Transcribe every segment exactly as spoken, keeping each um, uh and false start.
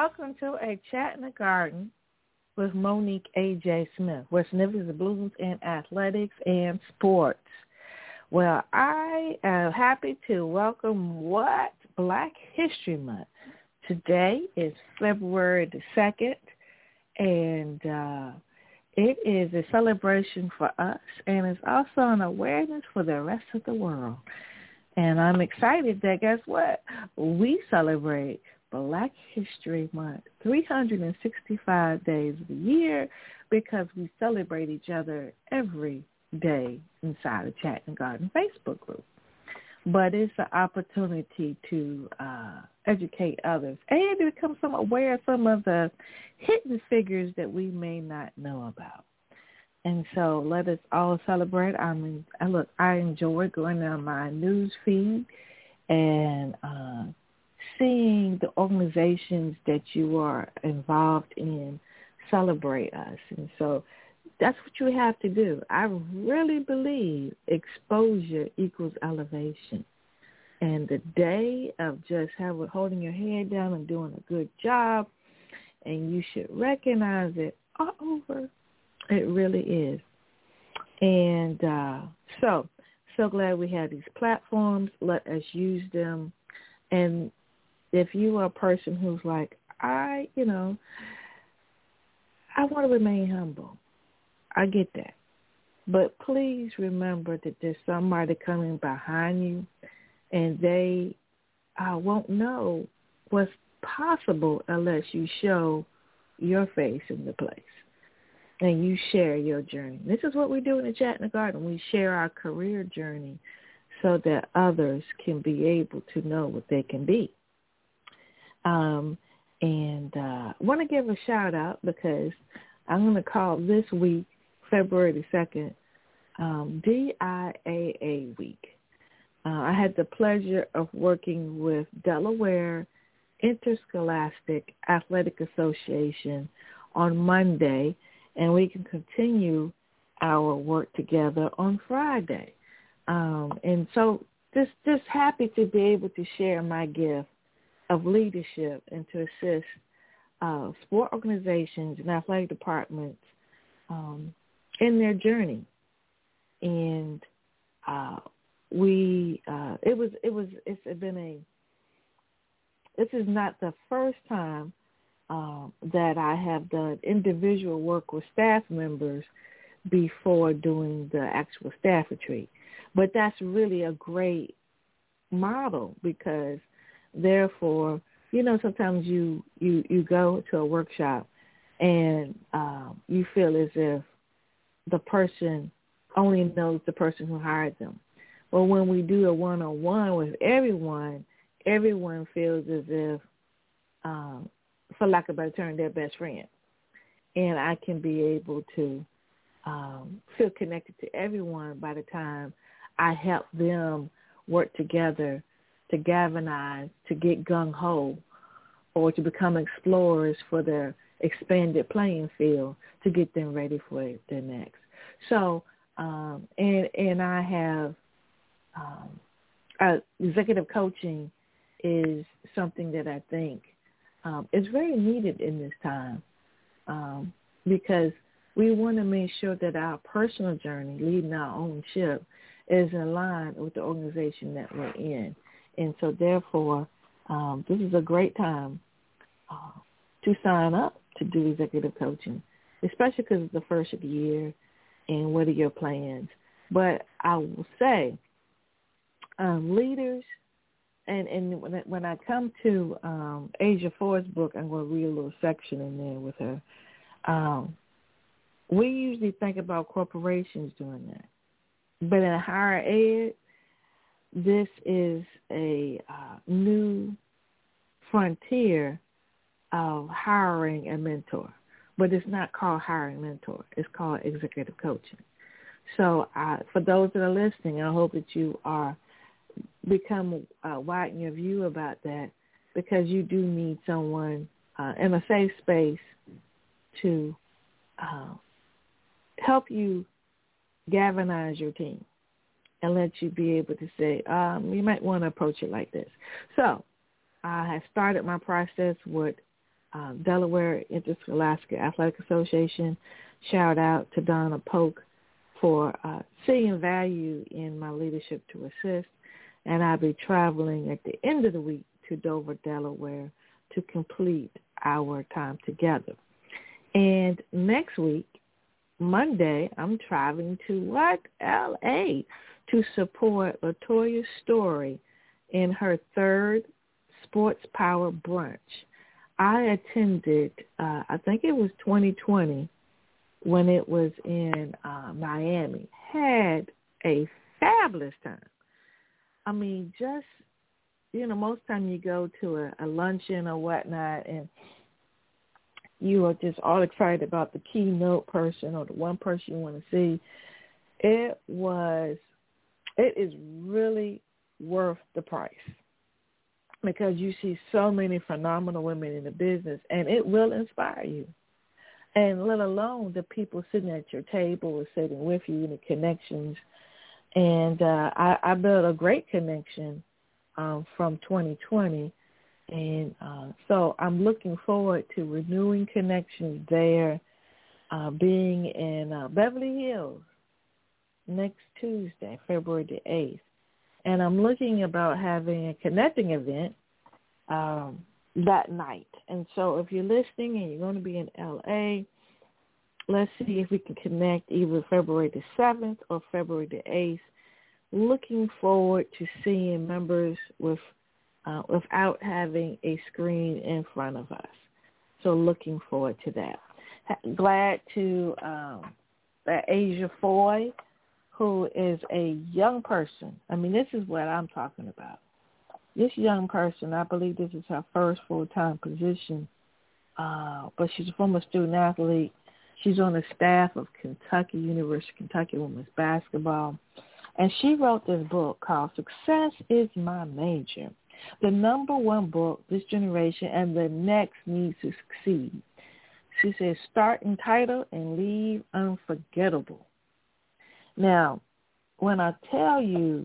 welcome to a Chat in the Garden with Monique A J. Smith, where Smith is the blues in athletics and sports. Well, I am happy to welcome what? Black History Month. Today is February the second, and uh, it is a celebration for us, and it's also an awareness for the rest of the world. And I'm excited that, guess what? We celebrate Black History Month three hundred sixty-five days of the year because we celebrate each other every day inside the Chat and Garden Facebook group. But it's an opportunity to uh, educate others and to become some aware of some of the hidden figures that we may not know about. And so let us all celebrate. I mean, I look, I enjoy going down my news feed and uh, seeing the organizations that you are involved in celebrate us. And so that's what you have to do. I really believe exposure equals elevation. And the day of just have, holding your head down and doing a good job, and you should recognize it all over. It really is. And uh, so, so glad we have these platforms. Let us use them. And if you are a person who's like, I, you know, I want to remain humble. I get that. But please remember that there's somebody coming behind you, and they uh, won't know what's possible unless you show your face in the place and you share your journey. This is what we do in the Chat in the Garden. We share our career journey so that others can be able to know what they can be. Um, and uh, I want to give a shout-out because I'm going to call this week, February the second, um, D I A A week. Uh, I had the pleasure of working with Delaware Interscholastic Athletic Association on Monday, and we can continue our work together on Friday. Um, and so just, just happy to be able to share my gift of leadership and to assist uh, sport organizations and athletic departments um, in their journey. And uh, we, uh, it was, it was, it's been a, this is not the first time um, that I have done individual work with staff members before doing the actual staff retreat. But that's really a great model because therefore, you know, sometimes you, you, you go to a workshop and um, you feel as if the person only knows the person who hired them. Well, when we do a one-on-one with everyone, everyone feels as if, um, for lack of a better term, they're best friend. And I can be able to um, feel connected to everyone by the time I help them work together to galvanize, to get gung-ho, or to become explorers for their expanded playing field to get them ready for their next. So, um, and and I have um, uh, executive coaching is something that I think um, is very needed in this time um, because we want to make sure that our personal journey, leading our own ship, is in line with the organization that we're in. And so, therefore, um, this is a great time uh, to sign up to do executive coaching, especially because it's the first of the year and what are your plans. But I will say um, leaders, and, and when, I, when I come to um, Asia Ford's book, I'm going to read a little section in there with her. Um, we usually think about corporations doing that. But in higher ed, this is a uh, new frontier of hiring a mentor. But it's not called hiring a mentor. It's called executive coaching. So uh, for those that are listening, I hope that you are become uh, widen your view about that because you do need someone uh, in a safe space to uh, help you galvanize your team and let you be able to say, um, you might want to approach it like this. So I have started my process with uh, Delaware Interscholastic Athletic Association. Shout out to Donna Polk for uh, seeing value in my leadership to assist. And I'll be traveling at the end of the week to Dover, Delaware to complete our time together. And next week, Monday, I'm traveling to what? L A to support LaToya Story in her third Sports Power Brunch. I attended, uh, I think it was twenty twenty when it was in uh, Miami. Had a fabulous time. I mean, just, you know, most time you go to a, a luncheon or whatnot and you are just all excited about the keynote person or the one person you want to see. It was, it is really worth the price because you see so many phenomenal women in the business, and it will inspire you. And let alone the people sitting at your table or sitting with you and the connections. And uh, I, I built a great connection um, from twenty twenty. And uh, so I'm looking forward to renewing connections there, uh, being in uh, Beverly Hills next Tuesday, February the eighth. And I'm looking about having a connecting event um, that night. And so if you're listening and you're going to be in L A, let's see if we can connect either February the seventh or February the eighth. Looking forward to seeing members with uh, without having a screen in front of us. So looking forward to that. Glad to um, that Asia Foy, who is a young person. I mean, this is what I'm talking about. This young person, I believe this is her first full-time position, uh, but she's a former student athlete. She's on the staff of Kentucky University, Kentucky Women's Basketball. And she wrote this book called Success is My Major, the number one book this generation and the next need to succeed. She says, start entitled and leave unforgettable. Now, when I tell you,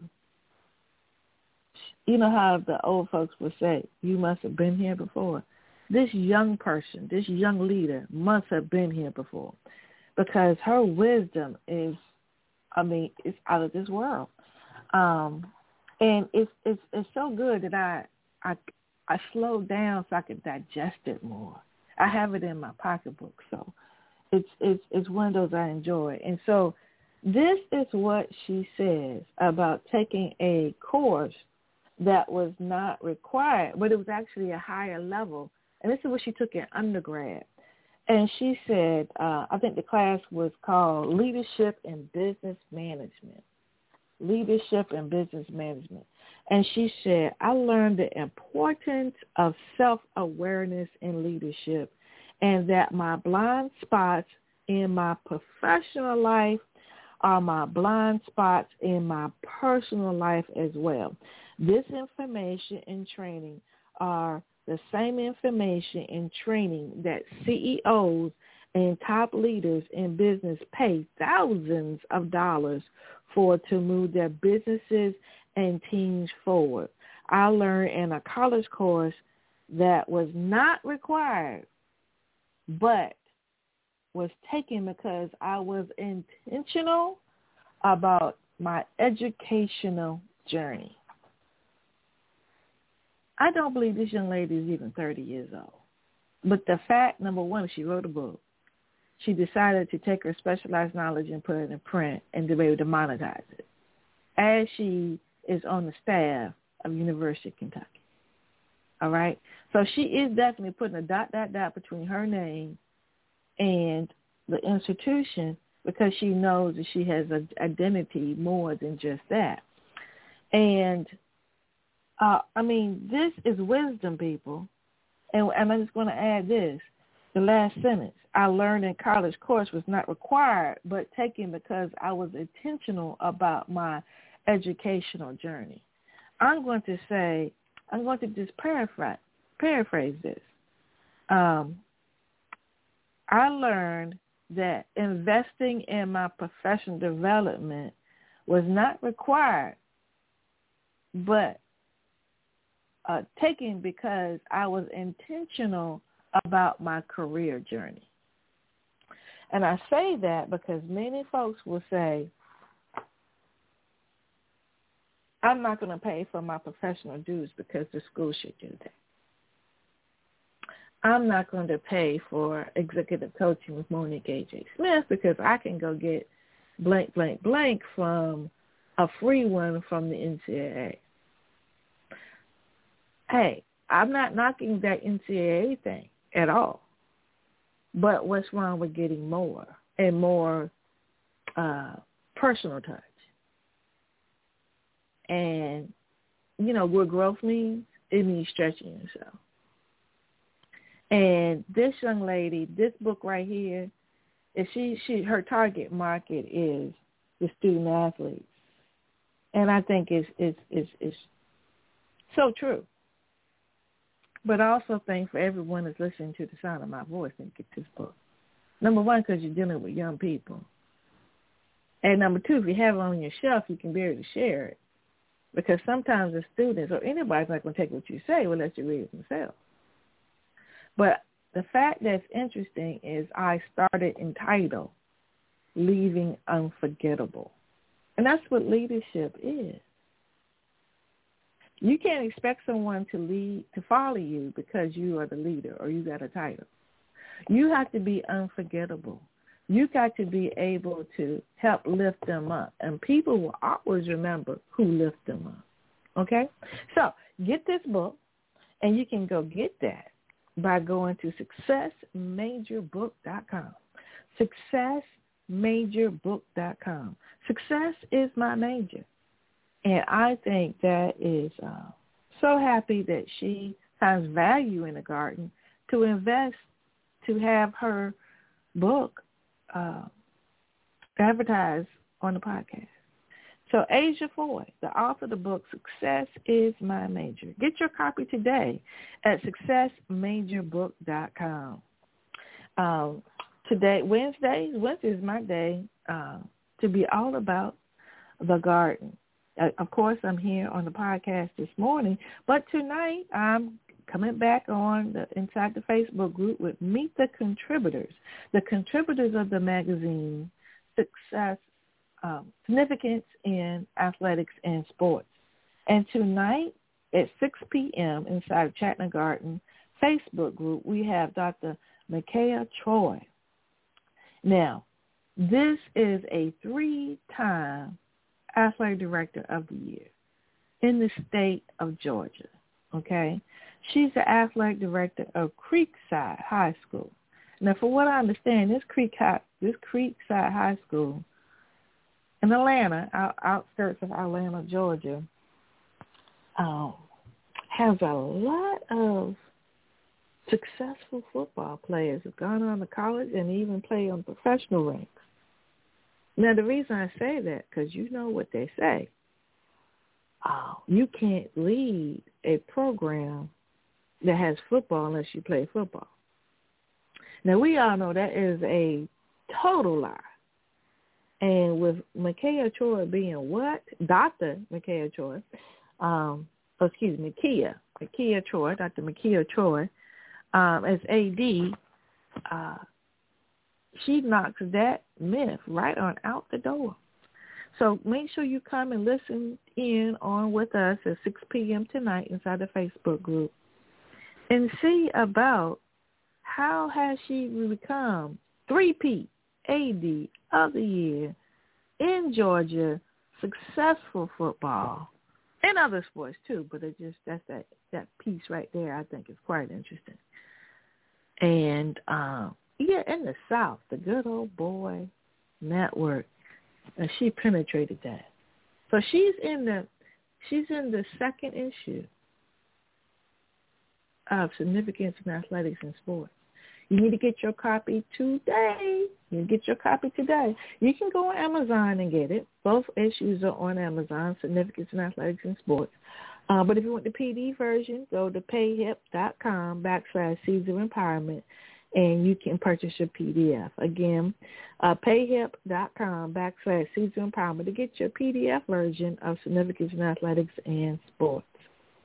you know how the old folks would say, you must have been here before. This young person, this young leader must have been here before because her wisdom is, I mean, it's out of this world. Um, and it's, it's it's so good that I, I, I slowed down so I could digest it more. I have it in my pocketbook, so it's, it's, it's one of those I enjoy. And so this is what she says about taking a course that was not required, but it was actually a higher level. And this is what she took in undergrad. And she said, uh, I think the class was called Leadership and Business Management. Leadership and Business Management. And she said, I learned the importance of self-awareness in leadership and that my blind spots in my professional life are my blind spots in my personal life as well. This information and training are the same information and training that C E Os and top leaders in business pay thousands of dollars for to move their businesses and teams forward. I learned in a college course that was not required, but was taken because I was intentional about my educational journey. I don't believe this young lady is even thirty years old. But the fact, number one, she wrote a book. She decided to take her specialized knowledge and put it in print and to be able to monetize it, as she is on the staff of University of Kentucky. All right? So she is definitely putting a dot, dot, dot between her name and the institution because she knows that she has an identity more than just that. And, uh, I mean, this is wisdom, people. And, and I'm just going to add this. The last sentence, I learned in college course was not required, but taken because I was intentional about my educational journey. I'm going to say, I'm going to just paraphrase, paraphrase this. Um, I learned that investing in my professional development was not required, but uh, taken because I was intentional about my career journey. And I say that because many folks will say, I'm not going to pay for my professional dues because the school should do that. I'm not going to pay for executive coaching with Monique A J. Smith because I can go get blank, blank, blank from a free one from the N C double A. Hey, I'm not knocking that N C double A thing at all. But what's wrong with getting more and more uh, personal touch? And, you know, what growth means, it means stretching yourself. And this young lady, this book right here, is she, she her target market is the student athletes. And I think it's, it's, it's, it's so true. But I also think for everyone that's listening to the sound of my voice and get this book. Number one, because you're dealing with young people. And number two, if you have it on your shelf, you can be able to share it. Because sometimes the students or anybody's not going to take what you say unless you read it themselves. But the fact that's interesting is I started entitled Leaving Unforgettable. And that's what leadership is. You can't expect someone to lead, to follow you because you are the leader or you got a title. You have to be unforgettable. You got to be able to help lift them up. And people will always remember who lifted them up. Okay? So get this book, and you can go get that by going to success major book dot com. success major book dot com. Success is my major. And I think that is uh, so happy that she finds value in the garden to invest, to have her book uh, advertised on the podcast. So Asia Foy, the author of the book, Success is My Major. Get your copy today at success major book dot com. Um, today, Wednesdays, Wednesday is my day uh, to be all about the garden. Uh, of course, I'm here on the podcast this morning, but tonight I'm coming back on the, inside the Facebook group with Meet the Contributors, the contributors of the magazine Success, um, Significance in Athletics and Sports. And tonight at six p.m. inside Chattanooga Garden Facebook group, we have Doctor Micaiah Troy. Now, this is a three-time Athletic Director of the Year in the state of Georgia, okay? She's the Athletic Director of Creekside High School. Now, for what I understand, this Creek High, this Creekside High School in Atlanta, out, outskirts of Atlanta, Georgia, um, has a lot of successful football players who've gone on to college and even play on professional ranks. Now, the reason I say that, because you know what they say. Oh, you can't lead a program that has football unless you play football. Now, we all know that is a total lie. And with Micaiah Troy being what? Doctor Micaiah Troy, um, oh, excuse me, Micaiah, Micaiah Troy, Doctor Micaiah Troy, um, as A D, uh, she knocks that myth right on out the door. So make sure you come and listen in on with us at six p.m. tonight inside the Facebook group and see about how has she become three-peat A D of the year in Georgia, successful football, and other sports too, but it just that's that, that piece right there I think is quite interesting. And, um, yeah, in the South, the Good Old Boy Network, and she penetrated that. So she's in the she's in the second issue of Significance in Athletics and Sports. You need to get your copy today. You need to get your copy today. You can go on Amazon and get it. Both issues are on Amazon, Significance in Athletics and Sports. Uh, but if you want the P D version, go to payhip.com backslash Caesar Empowerment, and you can purchase your P D F. Again, uh, payhip.com backslash Caesar Empowerment to get your P D F version of Significance in Athletics and Sports.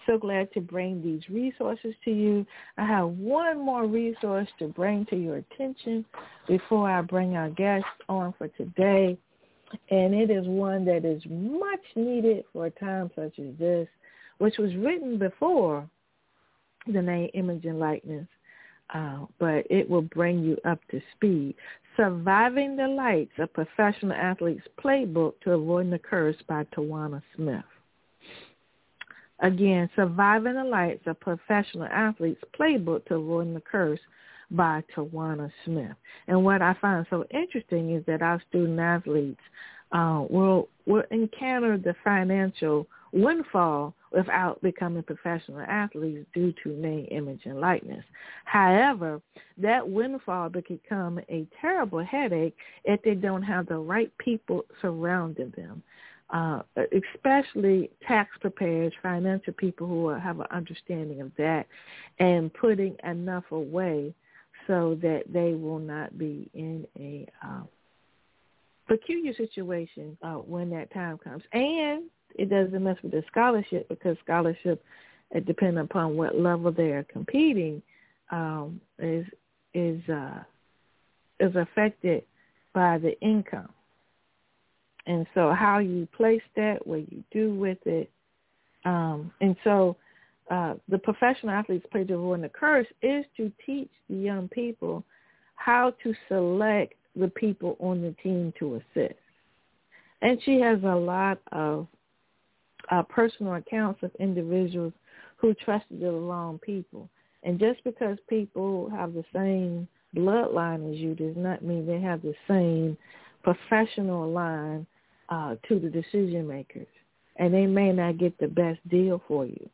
so glad to bring these resources to you. I have one more resource to bring to your attention before I bring our guest on for today. And it is one that is much needed for a time such as this, which was written before the name, image, and likeness, uh, but it will bring you up to speed. Surviving the Lights, a Professional Athlete's Playbook to Avoiding the Curse by Tawana Smith. Again, Surviving the Lights, a Professional Athlete's Playbook to Avoiding the Curse by Tawana Smith. And what I find so interesting is that our student athletes uh, will, will encounter the financial windfall without becoming professional athletes due to name, image, and likeness. However, that windfall can become a terrible headache if they don't have the right people surrounding them, uh, especially tax preparers, financial people who have an understanding of that, and putting enough away so that they will not be in a uh, peculiar situation uh, when that time comes. And it doesn't mess with the scholarship, because scholarship, it depends upon what level they are competing, um, is is uh, is affected by the income. And so how you place that, what you do with it, um, and so uh, the Professional Athletes Play to Avoid the Curse is to teach the young people how to select the people on the team to assist. And she has a lot of uh, personal accounts of individuals who trusted the wrong people. And just because people have the same bloodline as you does not mean they have the same professional line uh, to the decision makers. And they may not get the best deal for you.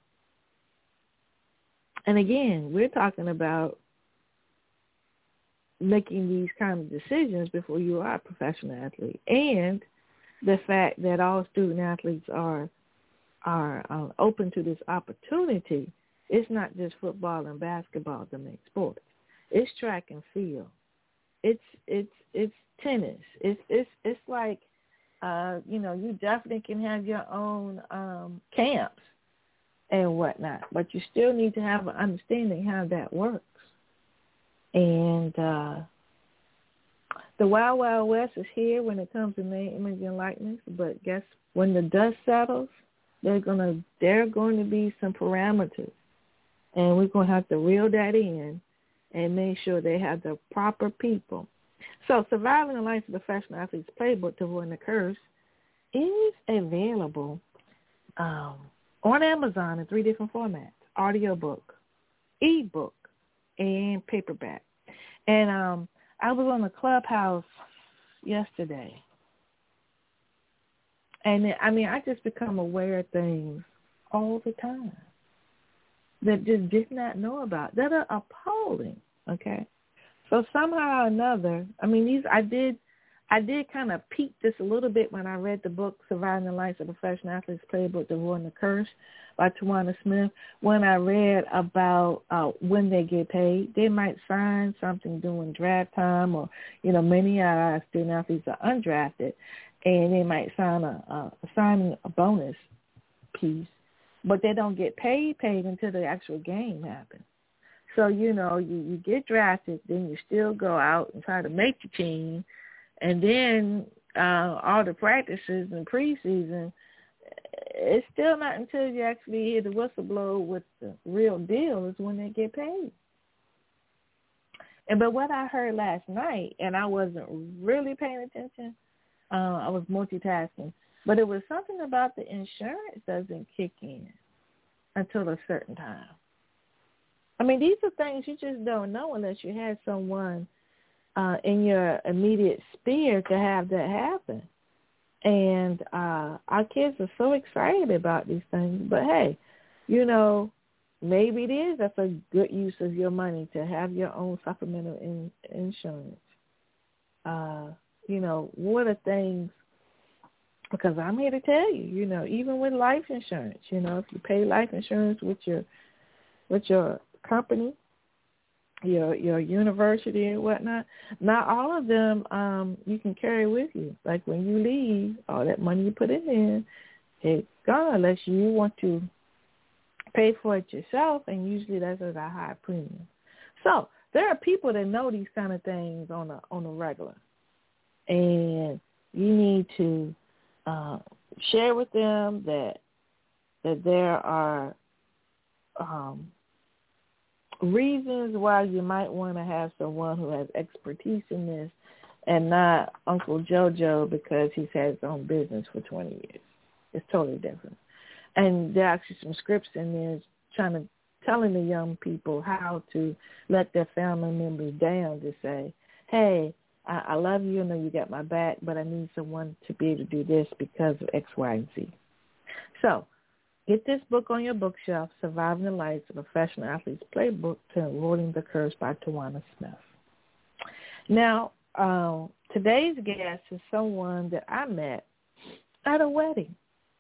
And again, we're talking about making these kind of decisions before you are a professional athlete, and the fact that all student athletes are are uh, open to this opportunity. It's not just football and basketball that make sports. It's track and field. It's it's it's tennis. It's it's it's like uh, you know, you definitely can have your own um, camps and whatnot, but you still need to have an understanding how that works. And uh, the Wild Wild West is here when it comes to name, image, and likeness. But guess when the dust settles, there's gonna there are going to be some parameters, and we're gonna have to reel that in and make sure they have the proper people. So, Surviving the Life of a Professional Athlete's Playbook to Avoid the Curse is available um, on Amazon in three different formats: audiobook, ebook, and paperback. And um, I was on the Clubhouse yesterday. And, I mean, I just become aware of things all the time that just did not know about, that are appalling, okay? So somehow or another, I mean, these I did I did kind of peek this a little bit when I read the book, Surviving the Life of a Professional Athlete's Playbook to Avoid the Curse by Tawana Smith. When I read about uh, when they get paid, they might sign something during draft time, or, you know, many of our student athletes are undrafted, and they might sign a, a sign a bonus piece, but they don't get paid paid until the actual game happens. So, you know, you, you get drafted, then you still go out and try to make the team, and then uh, all the practices and preseason, it's still not until you actually hear the whistle blow with the real deal is when they get paid. And but what I heard last night, and I wasn't really paying attention, uh, I was multitasking, but it was something about the insurance doesn't kick in until a certain time. I mean, these are things you just don't know unless you had someone uh, in your immediate sphere to have that happen. And uh, our kids are so excited about these things. But, hey, you know, maybe it is that's a good use of your money to have your own supplemental in, insurance. Uh, you know, what are things, because I'm here to tell you, you know, even with life insurance, you know, if you pay life insurance with your with your company, your your university and whatnot, not all of them um, you can carry with you. Like when you leave, all that money you put in there, it's gone unless you want to pay for it yourself, and usually that's at a high premium. So there are people that know these kind of things on a on a regular, and you need to uh, share with them that that there are um, reasons why you might want to have someone who has expertise in this, and not Uncle JoJo because he's had his own business for twenty years. It's totally different. And there are actually some scripts in there trying to telling the young people how to let their family members down to say, hey, I, I love you, I know you got my back, but I need someone to be able to do this because of X, Y, and Z. So get this book on your bookshelf, Surviving the Life of a Professional Athlete's Playbook to Avoiding the Curse by Tawana Smith. Now, uh, today's guest is someone that I met at a wedding.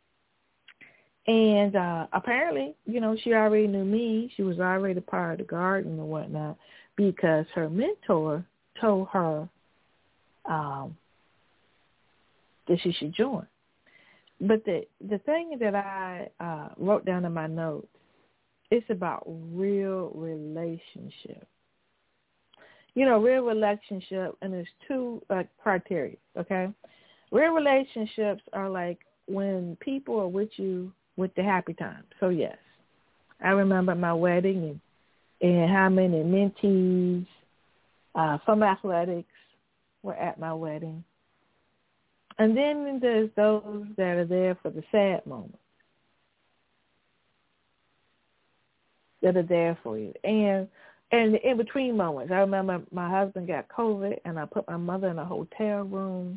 And uh, apparently, you know, she already knew me. She was already part of the garden and whatnot because her mentor told her um, that she should join. But the the thing that I uh, wrote down in my notes, it's about real relationship. You know, real relationship, and there's two uh, criteria, okay? Real relationships are like when people are with you with the happy time. So, yes, I remember my wedding and, and how many mentees uh, from athletics were at my wedding. And then there's those that are there for the sad moments, that are there for you. And and the in-between moments, I remember my husband got COVID, and I put my mother in a hotel room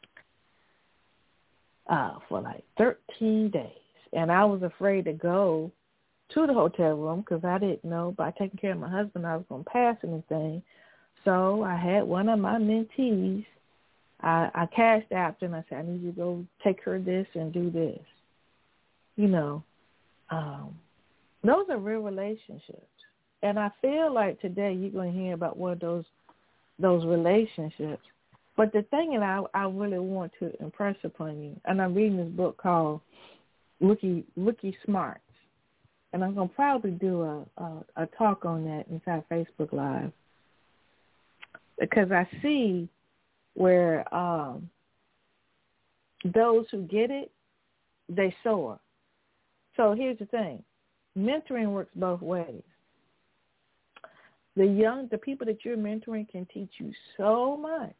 uh, for like thirteen days. And I was afraid to go to the hotel room because I didn't know by taking care of my husband I was going to pass anything. So I had one of my mentees. I, I cashed after and I said, I need you to go take her this and do this. You know, um, those are real relationships. And I feel like today you're going to hear about one of those those relationships. But the thing that I, I really want to impress upon you, and I'm reading this book called Rookie Rookie Smarts, and I'm going to probably do a, a, a talk on that inside Facebook Live because I see where um, those who get it, they soar. So here's the thing. Mentoring works both ways. The young, the people that you're mentoring can teach you so much,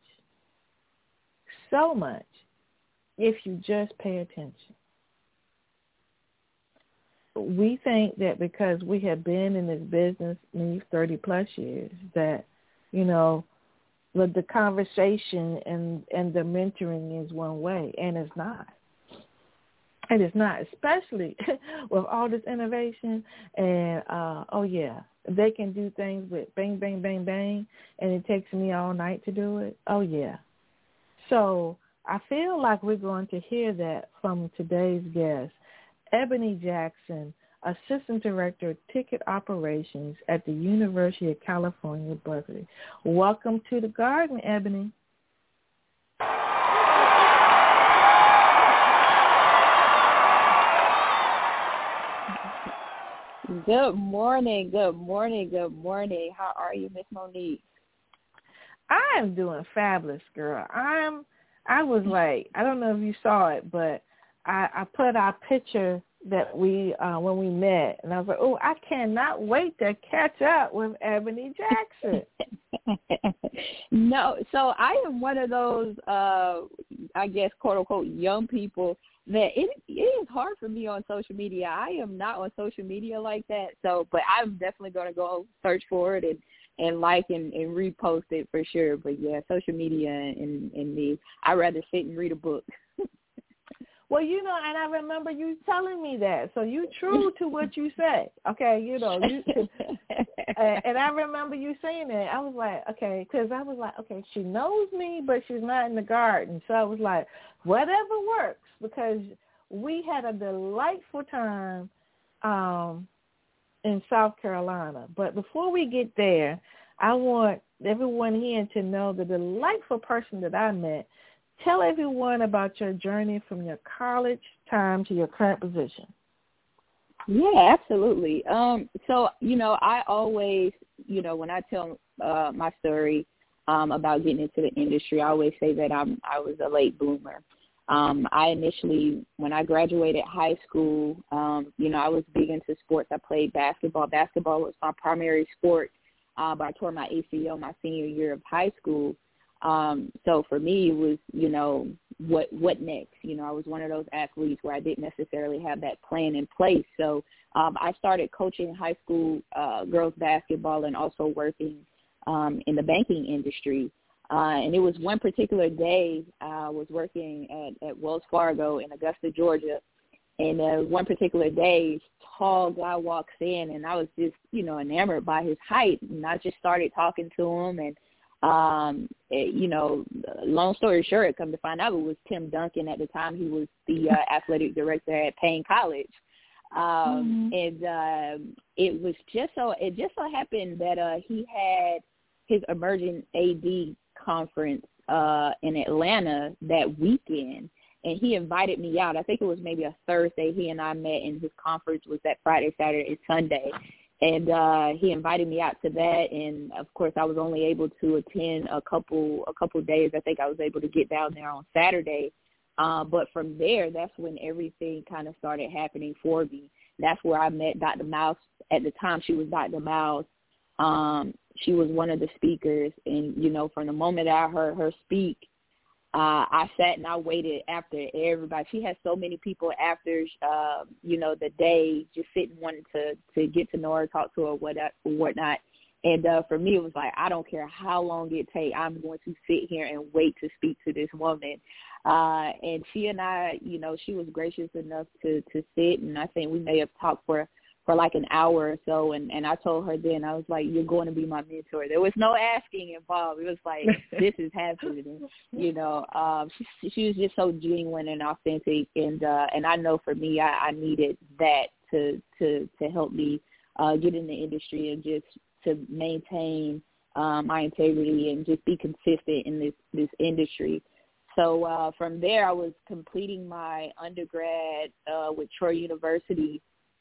so much, if you just pay attention. We think that because we have been in this business maybe thirty plus years that, you know, the, the conversation and, and the mentoring is one way, and it's not. And it's not, especially with all this innovation and, uh, oh, yeah, they can do things with bang, bang, bang, bang, and it takes me all night to do it. Oh, yeah. So I feel like we're going to hear that from today's guest, Ebony Jackson, Assistant Director of Ticket Operations at the University of California, Berkeley. Welcome to the garden, Ebony. Good morning, good morning, good morning. How are you, Miss Monique? I am doing fabulous, girl. I'm. I was like, I don't know if you saw it, but I, I put our picture that we uh, when we met, and I was like, oh, I cannot wait to catch up with Ebony Jackson. No, so I am one of those, uh, I guess, quote unquote, young people that it it is hard for me on social media. I am not on social media like that. So, but I'm definitely going to go search for it and, and like and, and repost it for sure. But yeah, social media and, and me, I'd rather sit and read a book. Well, you know, and I remember you telling me that. So you true to what you say. Okay, you know, you, and I remember you saying that. I was like, okay, because I was like, okay, she knows me, but she's not in the garden. So I was like, whatever works, because we had a delightful time um, in South Carolina. But before we get there, I want everyone here to know the delightful person that I met. Tell everyone about your journey from your college time to your current position. Yeah, absolutely. Um, so, you know, I always, you know, when I tell uh, my story um, about getting into the industry, I always say that I'm I was a late bloomer. Um, I initially, when I graduated high school, um, you know, I was big into sports. I played basketball. Basketball was my primary sport, uh, but I tore my A C L my senior year of high school. Um, so for me, it was, you know, what what next? You know, I was one of those athletes where I didn't necessarily have that plan in place. So um, I started coaching high school uh, girls basketball and also working um, in the banking industry. Uh, and it was one particular day I was working at, at Wells Fargo in Augusta, Georgia. And uh, one particular day, tall guy walks in, and I was just, you know, enamored by his height. And I just started talking to him, and Um, it, you know, long story short, come to find out, it was Tim Duncan at the time. He was the uh, athletic director at Payne College. Um, mm-hmm. And uh, it was just so, it just so happened that uh, he had his emerging A D conference uh, in Atlanta that weekend. And he invited me out. I think it was maybe a Thursday. He and I met, and his conference was that Friday, Saturday, and Sunday. And uh, he invited me out to that, and of course, I was only able to attend a couple a couple days. I think I was able to get down there on Saturday, uh, but from there, that's when everything kind of started happening for me. That's where I met Doctor Mouse. At the time, she was Doctor Mouse. Um, she was one of the speakers, and you know, from the moment I heard her speak, Uh, I sat and I waited after everybody. She had so many people after, uh, you know, the day, just sitting wanting to, to get to know her, talk to her, what whatnot. And uh, for me, it was like, I don't care how long it takes. I'm going to sit here and wait to speak to this woman. Uh, and she and I, you know, she was gracious enough to, to sit, and I think we may have talked for for like an hour or so, and, and I told her then, I was like, you're going to be my mentor. There was no asking involved. It was like, this is happening, you know. Um, she, she was just so genuine and authentic, and uh, and I know for me, I, I needed that to, to, to help me uh, get in the industry and just to maintain um, my integrity and just be consistent in this, this industry. So uh, from there, I was completing my undergrad uh, with Troy University.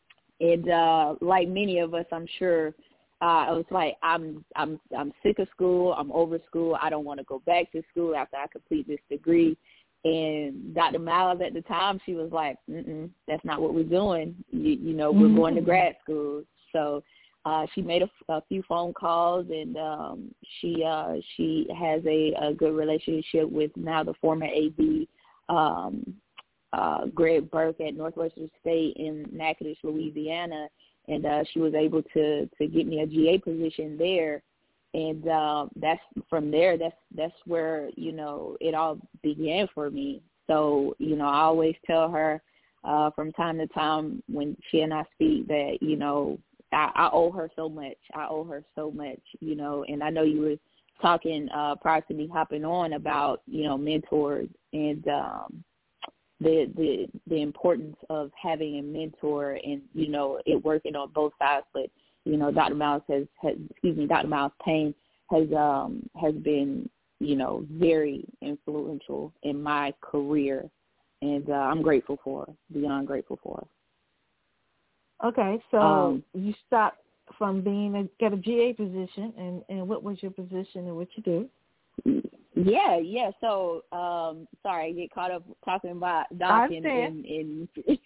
And uh, like many of us, I'm sure, uh, I was like, I'm I'm I'm sick of school. I'm over school. I don't want to go back to school after I complete this degree. And Doctor Miles at the time, she was like, Mm-mm, that's not what we're doing. You, you know, we're mm-hmm. going to grad school. So uh, she made a, a few phone calls, and um, she uh, she has a, a good relationship with now the former A D, um Uh, Greg Burke at Northwestern State in Natchitoches, Louisiana, and uh, she was able to, to get me a G A position there, and uh, that's from there. That's that's where you know it all began for me. So you know, I always tell her uh, from time to time when she and I speak that you know I, I owe her so much. I owe her so much. You know, and I know you were talking uh, prior to me hopping on about you know mentors and. Um, The, the the importance of having a mentor and, you know, it working on both sides. But, you know, Doctor Miles has, has excuse me, Doctor Miles Payne has um has been, you know, very influential in my career. And uh, I'm grateful for her, beyond grateful for her. Okay, so um, you stopped from being a, get a G A position, and, and what was your position and what you do? Yeah, yeah. So, um, sorry, I get caught up talking about Doc and, and, and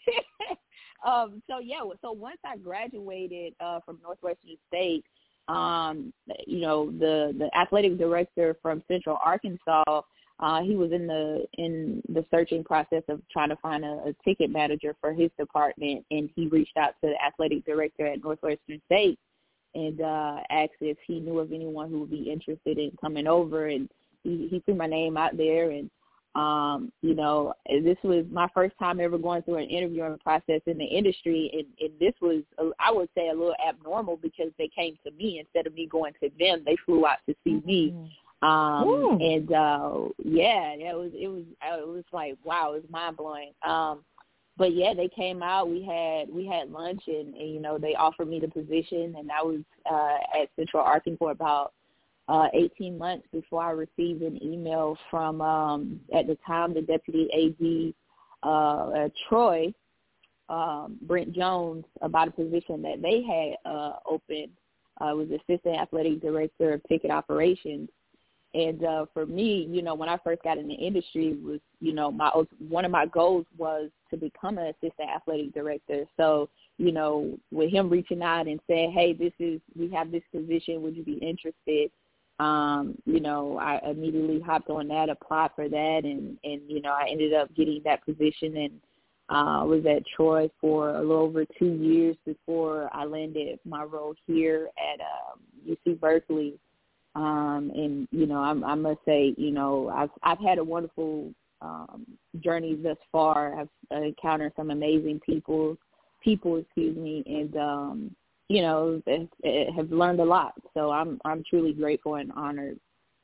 um, so yeah. So once I graduated uh, from Northwestern State, um, you know, the, the athletic director from Central Arkansas, uh, he was in the in the searching process of trying to find a, a ticket manager for his department, and he reached out to the athletic director at Northwestern State and uh, asked if he knew of anyone who would be interested in coming over. And He, he threw my name out there, and, um, you know, this was my first time ever going through an interviewing process in the industry, and, and this was, I would say, a little abnormal because they came to me instead of me going to them. They flew out to see me, um, and uh, yeah, it was it was it was like wow, it was mind blowing. Um, but yeah, they came out. We had we had lunch, and, and you know, they offered me the position, and I was uh, at Central Arkansas for about. Uh, eighteen months before I received an email from, um, at the time, the deputy A D, uh, uh, Troy, um, Brent Jones about a position that they had uh, open. Uh, was assistant athletic director of ticket operations. And uh, for me, you know, when I first got in the industry, was you know my one of my goals was to become an assistant athletic director. So you know, with him reaching out and saying, "Hey, this is we have this position. Would you be interested?" Um, you know, I immediately hopped on that, applied for that, and and you know, I ended up getting that position and uh, was at Troy for a little over two years before I landed my role here at um, U C Berkeley. Um, and, you know, I, I must say, you know, I've, I've had a wonderful um, journey thus far. I've uh, encountered some amazing people, people, excuse me, and, um, you know, have learned a lot. So I'm, I'm truly grateful and honored.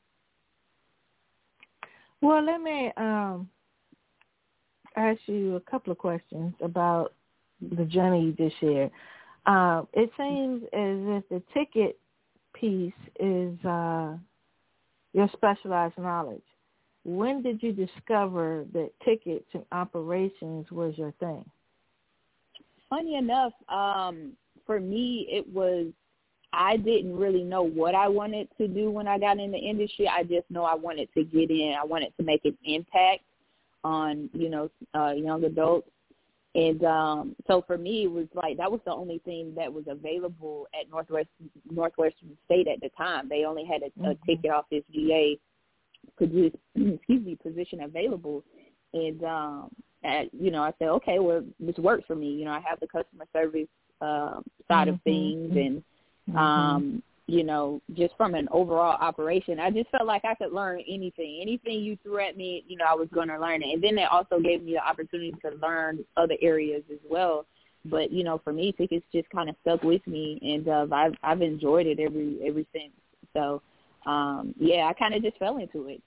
Well, let me um, ask you a couple of questions about the journey you just shared. Uh, it seems as if the ticket piece is uh, your specialized knowledge. When did you discover that tickets and operations was your thing? Funny enough, um, for me, it was, I didn't really know what I wanted to do when I got in the industry. I just know I wanted to get in. I wanted to make an impact on, you know, uh, young adults. And um, so for me, it was like that was the only thing that was available at Northwest Northwestern State at the time. They only had a, mm-hmm. a ticket office G A position, excuse me, position available. And um, at, you know, I said, okay, well, this works for me. You know, I have the customer service uh, side mm-hmm. of things, and mm-hmm. um, you know, just from an overall operation, I just felt like I could learn anything. Anything you threw at me, you know, I was going to learn it. And then it also gave me the opportunity to learn other areas as well. But, you know, for me, tickets just kind of stuck with me, and uh, I've, I've enjoyed it every, every since. So, um, yeah, I kind of just fell into it.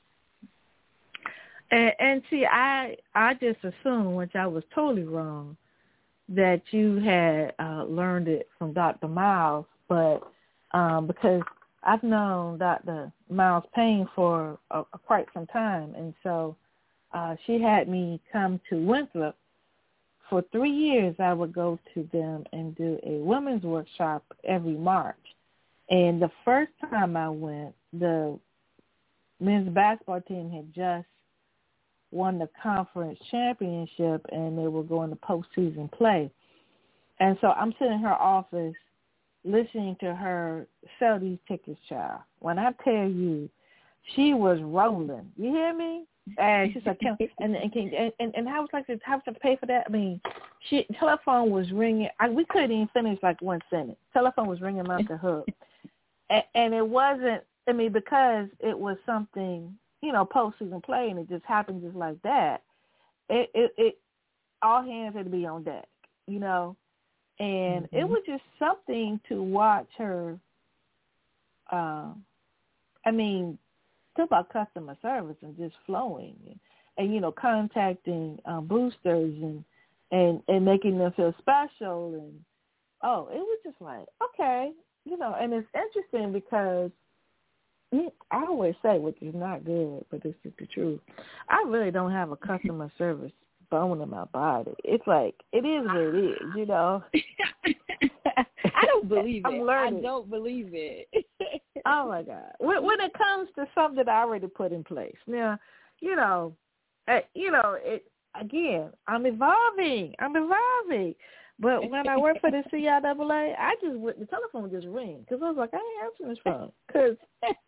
And, and see, I I just assumed, which I was totally wrong, that you had uh, learned it from Doctor Miles, but Um, because I've known Doctor Miles Payne for a, a quite some time, and so uh, she had me come to Winthrop. For three years, I would go to them and do a women's workshop every March. And the first time I went, the men's basketball team had just won the conference championship, and they were going to postseason play. And so I'm sitting in her office listening to her sell these tickets, child. When I tell you, she was rolling. You hear me? And she's like, and and and, and, and how was like this? How was to pay for that? I mean, she telephone was ringing. I, we couldn't even finish like one sentence. Telephone was ringing off the hook, and, and it wasn't. I mean, because it was something, you know, postseason play, and it just happened just like that. It it, it all hands had to be on deck, you know. And mm-hmm. it was just something to watch her, uh, I mean, talk about customer service and just flowing and, and you know, contacting um, boosters and, and, and making them feel special. And, oh, it was just like, okay, you know, and it's interesting because I always say, which is not good, but this is the truth, I really don't have a customer service bone in my body. It's like, it is what it is, you know. I don't believe it. I'm learning. I don't believe it. Oh, my God. When, when it comes to something that I already put in place. Now, you know, uh, you know, it again, I'm evolving. I'm evolving. But when I worked for the C I A A, I just went, the telephone would just ring because I was like, I ain't answering this phone. Because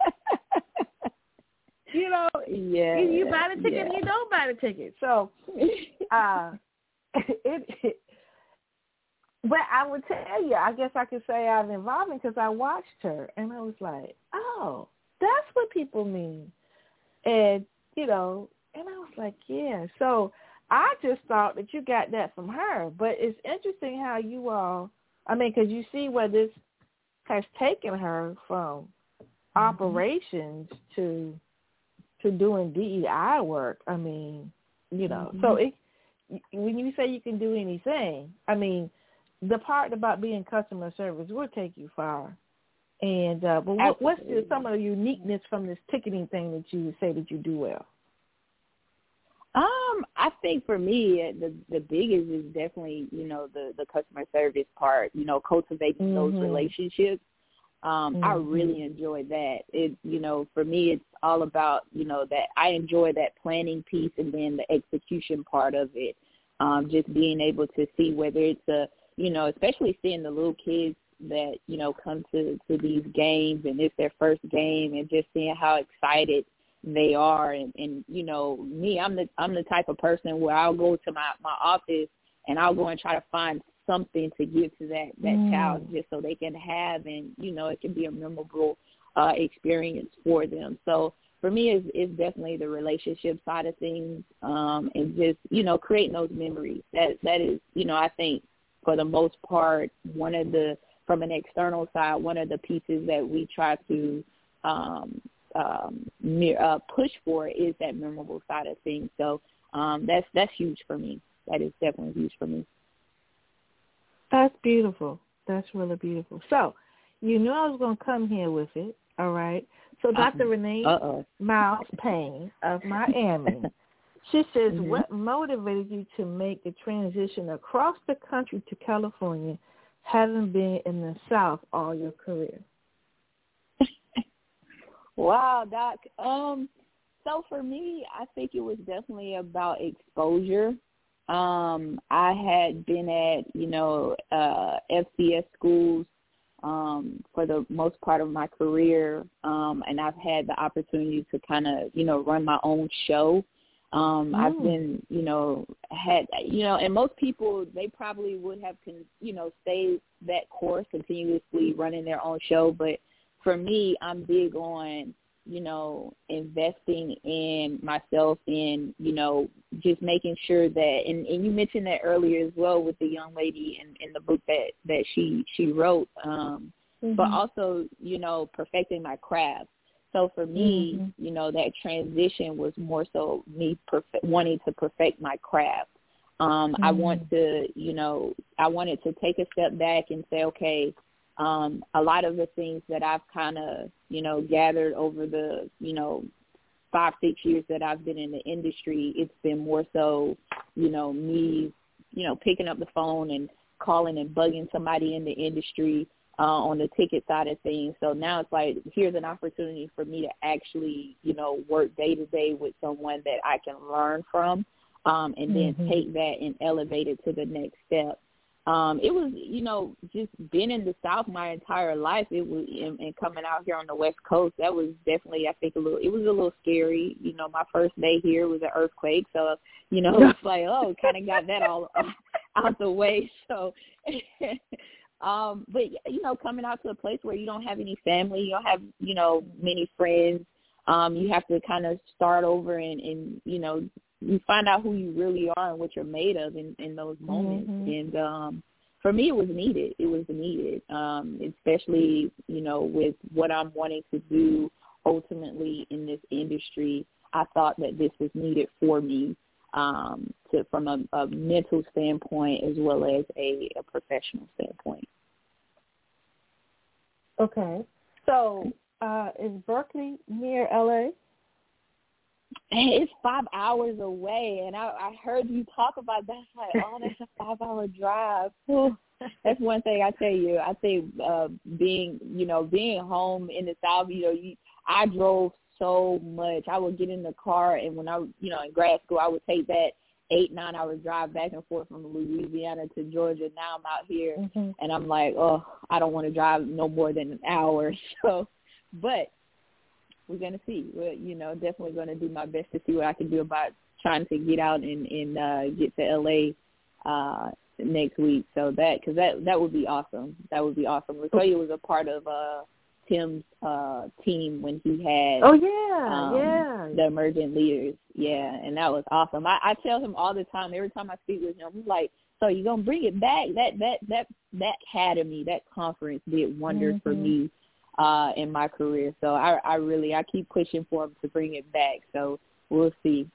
you know, yeah, you, you buy the ticket yeah. and you don't buy the ticket. So, uh, it, it, but I would tell you, I guess I could say I'm involved because I watched her and I was like, oh, that's what people mean. And, you know, and I was like, yeah. So I just thought that you got that from her. But it's interesting how you all, I mean, because you see where this has taken her from mm-hmm. operations to to doing D E I work. I mean, you know, mm-hmm. so it, when you say you can do anything, I mean, the part about being customer service will take you far. And uh, but what, what's the, some of the uniqueness from this ticketing thing that you would say that you do well? Um, I think for me, the the biggest is definitely, you know, the, the customer service part, you know, cultivating mm-hmm. those relationships. Um, mm-hmm. I really enjoy that. It, you know, for me, it's all about, you know, that I enjoy that planning piece and then the execution part of it. Um, just being able to see whether it's a, you know, especially seeing the little kids that, you know, come to, to these games and it's their first game and just seeing how excited they are. And, and, you know, me, I'm the, I'm the type of person where I'll go to my, my office and I'll go and try to find something to give to that, that mm. child just so they can have, and, you know, it can be a memorable uh, experience for them. So for me, it's, it's definitely the relationship side of things, um, and just, you know, creating those memories. That That is, you know, I think for the most part, one of the, from an external side, one of the pieces that we try to um, um, uh, push for is that memorable side of things. So um, that's that's huge for me. That is definitely huge for me. That's beautiful. That's really beautiful. So you knew I was going to come here with it, all right? So Doctor Uh-oh. Renee Uh-oh. Miles Payne of Miami, she says, mm-hmm. what motivated you to make the transition across the country to California, having been in the South all your career? Wow, Doc. Um, so for me, I think it was definitely about exposure. Um, I had been at, you know, uh, F C S schools um, for the most part of my career, um, and I've had the opportunity to kind of, you know, run my own show. Um, mm. I've been, you know, had, you know, and most people, they probably would have, con, you know, stayed that course, continuously running their own show. But for me, I'm big on, you know, investing in myself and, you know, just making sure that, and, and you mentioned that earlier as well with the young lady in, in the book that, that she, she wrote, um, mm-hmm. but also, you know, perfecting my craft. So for me, mm-hmm. you know, that transition was more so me perfect, wanting to perfect my craft. Um, mm-hmm. I want to, you know, I wanted to take a step back and say, okay, Um, a lot of the things that I've kind of, you know, gathered over the, you know, five, six years that I've been in the industry, it's been more so, you know, me, you know, picking up the phone and calling and bugging somebody in the industry uh, on the ticket side of things. So now it's like, here's an opportunity for me to actually, you know, work day to day with someone that I can learn from, um, and then mm-hmm. take that and elevate it to the next step. Um, it was, you know, just being in the South my entire life. It was, and, and coming out here on the West Coast, that was definitely, I think, a little. It was a little scary. You know, my first day here was an earthquake, so you know, it's like, oh, kind of got that all out the way. So, um, but you know, coming out to a place where you don't have any family, you don't have, you know, many friends. Um, you have to kind of start over and, and, you know, you find out who you really are and what you're made of in, in those moments. Mm-hmm. And um, for me, it was needed. It was needed, um, especially, you know, with what I'm wanting to do ultimately in this industry. I thought that this was needed for me um, to, from a, a mental standpoint as well as a, a professional standpoint. Okay. So uh, is Berkeley near L A? It's five hours away, and I, I heard you talk about that. Like, oh, that's a five-hour drive. That's one thing I tell you. I think uh, being, you know, being home in the South, you know, you, I drove so much. I would get in the car, and when I, you know, in grad school, I would take that eight, nine-hour drive back and forth from Louisiana to Georgia. Now I'm out here, mm-hmm. and I'm like, oh, I don't want to drive no more than an hour. So, but we're going to see. We're, you know, definitely going to do my best to see what I can do about trying to get out and, and uh, get to L A uh, next week. So that, because that, that would be awesome. That would be awesome. Latoya was a part of uh, Tim's uh, team when he had oh, yeah, um, yeah. the Emergent Leaders. Yeah, and that was awesome. I, I tell him all the time, every time I speak with him, I'm like, so you're going to bring it back? That, that, that, that academy, that conference did wonders mm-hmm. for me. Uh, in my career. So I, I really, I keep pushing for him to bring it back. So we'll see.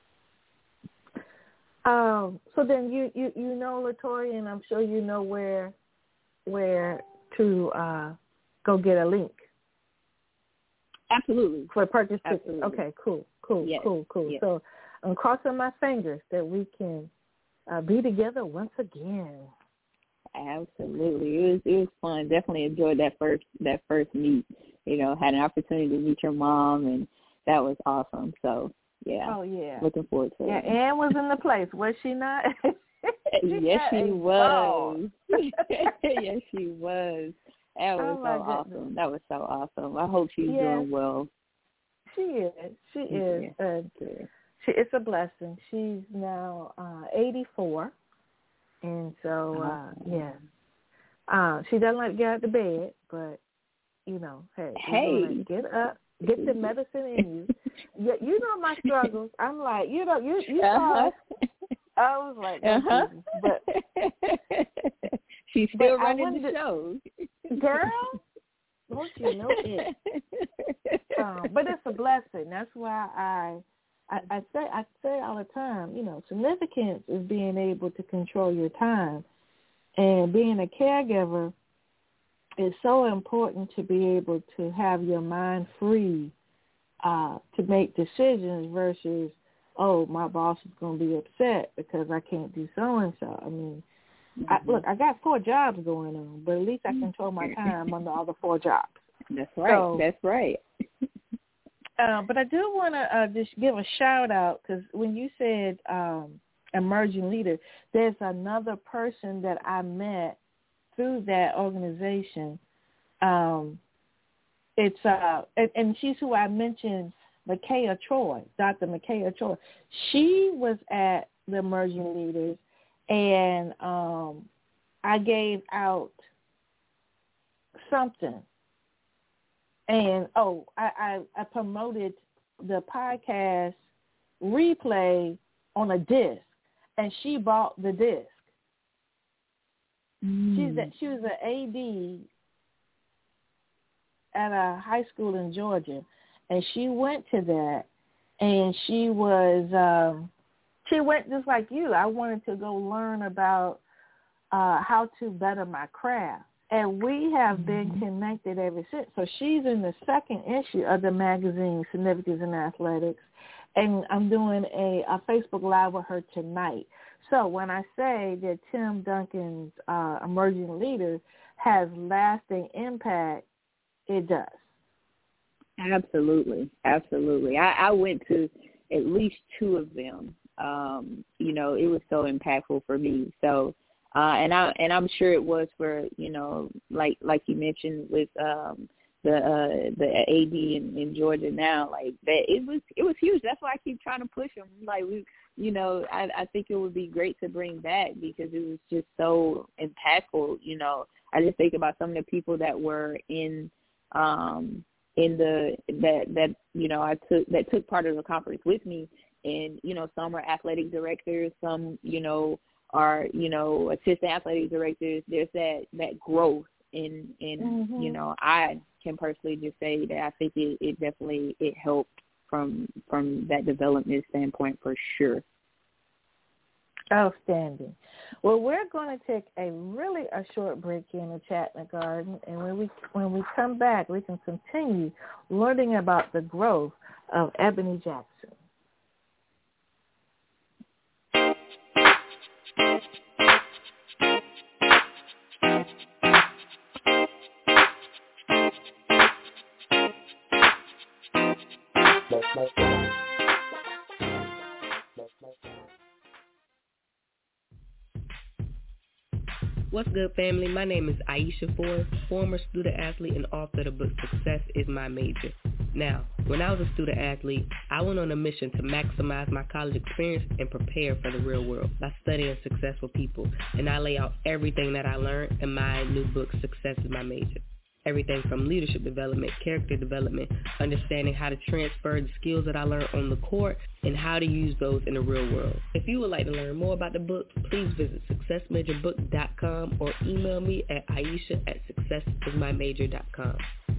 Um, so then you, you, you know Latoya, and I'm sure you know where where to uh, go get a link. Absolutely. For purchase tickets. Absolutely. Okay, cool, cool, yes. cool, cool. Yes. So I'm crossing my fingers that we can uh, be together once again. Absolutely. It was it was fun. Definitely enjoyed that first that first meet. You know, had an opportunity to meet your mom, and that was awesome. So, yeah. Oh, yeah. Looking forward to yeah, it. Yeah, Ann was in the place, was she not? she yes, she was. yes, she was. That was oh, so awesome. That was so awesome. I hope she's yeah. doing well. She is. She is. Yeah. Uh, she, it's a blessing. She's now uh, eighty-four. And so, uh, yeah. Uh, she doesn't like to get out of bed, but, you know, hey, hey. Gonna get up, get the medicine in you. you. You know my struggles. I'm like, you know, you, you uh-huh. saw I was like, oh, uh-huh. Jesus. But she's still but running the show. Girl, don't you know it? um, but it's a blessing. That's why I, I, I say I say all the time, you know, significance is being able to control your time. And being a caregiver is so important to be able to have your mind free uh, to make decisions versus, oh, my boss is going to be upset because I can't do so-and-so. I mean, mm-hmm. I, look, I got four jobs going on, but at least I control my time on the other four jobs. That's right. So, That's right. uh, but I do want to uh, just give a shout-out because when you said um, emerging leader, there's another person that I met through that organization. Um, it's uh, and, and she's who I mentioned, Micaiah Troy, Doctor Micaiah Troy. She was at the Emerging Leaders, and um, I gave out something. And, oh, I, I, I promoted the podcast replay on a disc, and she bought the disc. Mm. She's a, she was an A D at a high school in Georgia, and she went to that, and she was, um, she went just like you. I wanted to go learn about uh, how to better my craft. And we have mm-hmm. been connected ever since. So she's in the second issue of the magazine, Significance in Athletics, and I'm doing a, a Facebook Live with her tonight. So when I say that Tim Duncan's uh, Emerging Leader has lasting impact, it does. Absolutely, absolutely. I, I went to at least two of them. Um, you know, it was so impactful for me. So. Uh, and I and I'm sure it was for, you know, like like you mentioned with um, the uh, the A D in, in Georgia now, like that it was it was huge. That's why I keep trying to push them. Like we, you know, I, I think it would be great to bring back because it was just so impactful. You know, I just think about some of the people that were in um, in the that that you know I took that took part of the conference with me, and you know, some are athletic directors, some you know. Are, you know, assistant athletic directors. There's that, that growth in, in mm-hmm. you know, I can personally just say that I think it, it definitely, it helped from from that development standpoint for sure. Outstanding. Well, we're going to take a really a short break in the Chat in the Garden, and when we when we come back, we can continue learning about the growth of Ebony Jackson. What's good, family? My name is Aisha Forrest, former student athlete and author of the book Success is My Major. Now, when I was a student athlete, I went on a mission to maximize my college experience and prepare for the real world by studying successful people, and I lay out everything that I learned in my new book, Success is My Major. Everything from leadership development, character development, understanding how to transfer the skills that I learned on the court, and how to use those in the real world. If you would like to learn more about the book, please visit success major book dot com or email me at Aisha at success is my major dot com.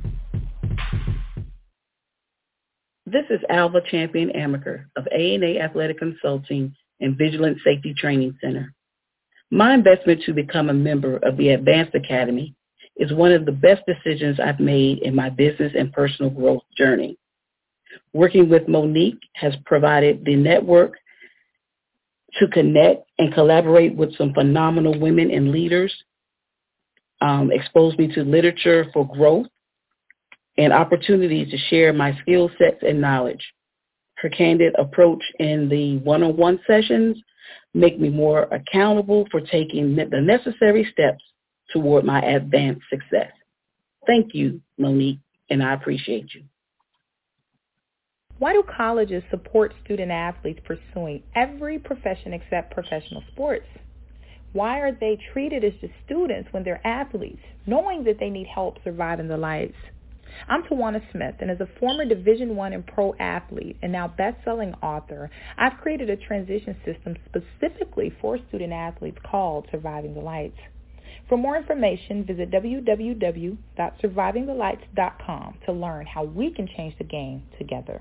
This is Alva Champion Amaker of A and A Athletic Consulting and Vigilant Safety Training Center. My investment to become a member of the Advanced Academy is one of the best decisions I've made in my business and personal growth journey. Working with Monique has provided the network to connect and collaborate with some phenomenal women and leaders, um, exposed me to literature for growth and opportunities to share my skill sets and knowledge. Her candid approach in the one-on-one sessions make me more accountable for taking the necessary steps toward my advanced success. Thank you, Monique, and I appreciate you. Why do colleges support student athletes pursuing every profession except professional sports? Why are they treated as just students when they're athletes, knowing that they need help surviving the lights? I'm Tawana Smith, and as a former Division I and pro athlete and now best-selling author, I've created a transition system specifically for student athletes called Surviving the Lights. For more information, visit w w w dot surviving the lights dot com to learn how we can change the game together.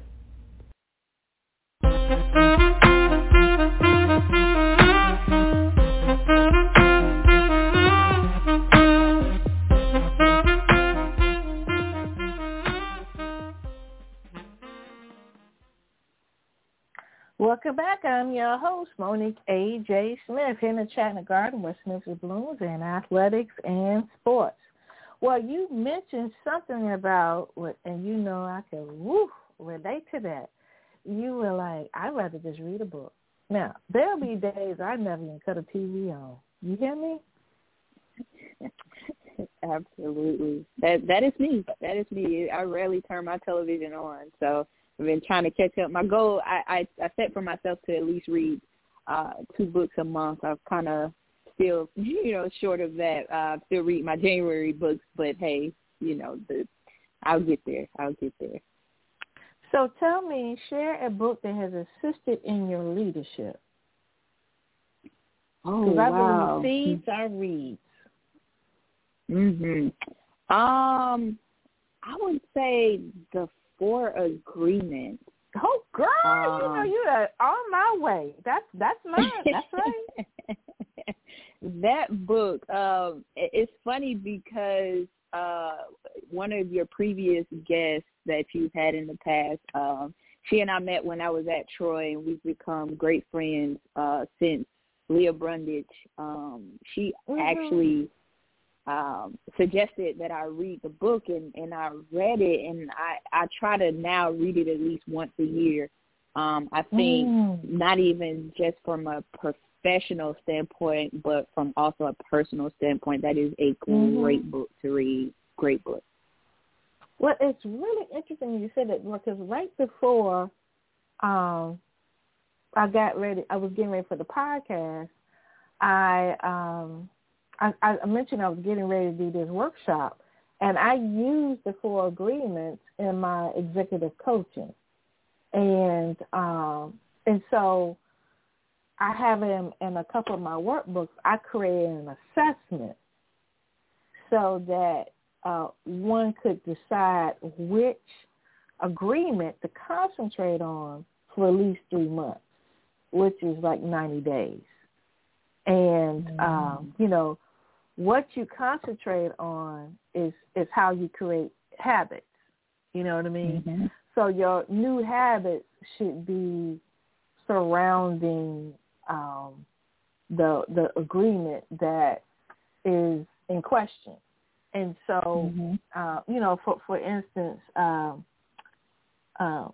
Welcome back. I'm your host, Monique A J. Smith, here in the Chattanooga Garden where Smith blooms in athletics and sports. Well, you mentioned something about, and you know I can woo, relate to that. You were like, I'd rather just read a book. Now, there'll be days I never even cut a T V on. You hear me? Absolutely. That That is me. That is me. I rarely turn my television on, so I've been trying to catch up. My goal, I, I, I set for myself to at least read uh, two books a month. I've kind of still, you know, short of that. I uh, still read my January books, but hey, you know, the, I'll get there. I'll get there. So tell me, share a book that has assisted in your leadership. Oh, Because wow. I believe seeds are reads. Mm-hmm. Um, I would say the Four Agreements. Oh, girl, um, you know you are on my way. That's that's mine. That's right. That book, um, it's funny because uh, one of your previous guests that you've had in the past, um, she and I met when I was at Troy, and we've become great friends uh, since. Leah Brundage, um, she mm-hmm. actually um, suggested that I read the book, and, and I read it, and I, I try to now read it at least once a year. Um, I think mm. not even just from a professional standpoint, but from also a personal standpoint, that is a great mm-hmm. book to read. Great book. Well, it's really interesting you said that because right before um, I got ready, I was getting ready for the podcast, I um, I, I mentioned I was getting ready to do this workshop, and I used the four agreements in my executive coaching. And um, and so I have them in a couple of my workbooks. I created an assessment so that uh, one could decide which agreement to concentrate on for at least three months, which is like ninety days. And, mm-hmm. um, you know, what you concentrate on is, is how you create habits. You know what I mean? Mm-hmm. So your new habits should be surrounding um, the the agreement that is in question. And so, mm-hmm. uh, you know, for for instance, um, um,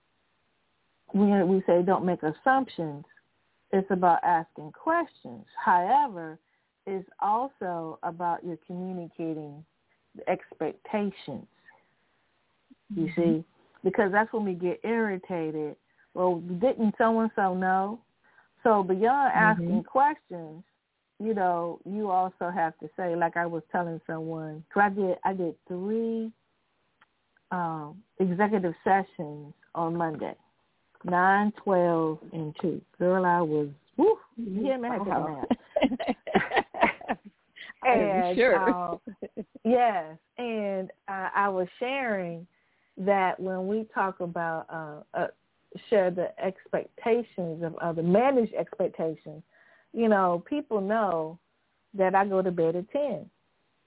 we we say don't make assumptions. It's about asking questions. However, it's also about you communicating the expectations. You mm-hmm. see, because that's when we get irritated. Well, didn't so-and-so know? So beyond asking mm-hmm. questions, you know, you also have to say, like I was telling someone, cause I did, I did three um, executive sessions on Monday, nine, twelve, and two. Girl, I was, woo, you hear me? I wow. And, sure. Uh, yes, and uh, I was sharing that when we talk about uh, uh, share the expectations of other, manage expectations, you know, people know that I go to bed at ten.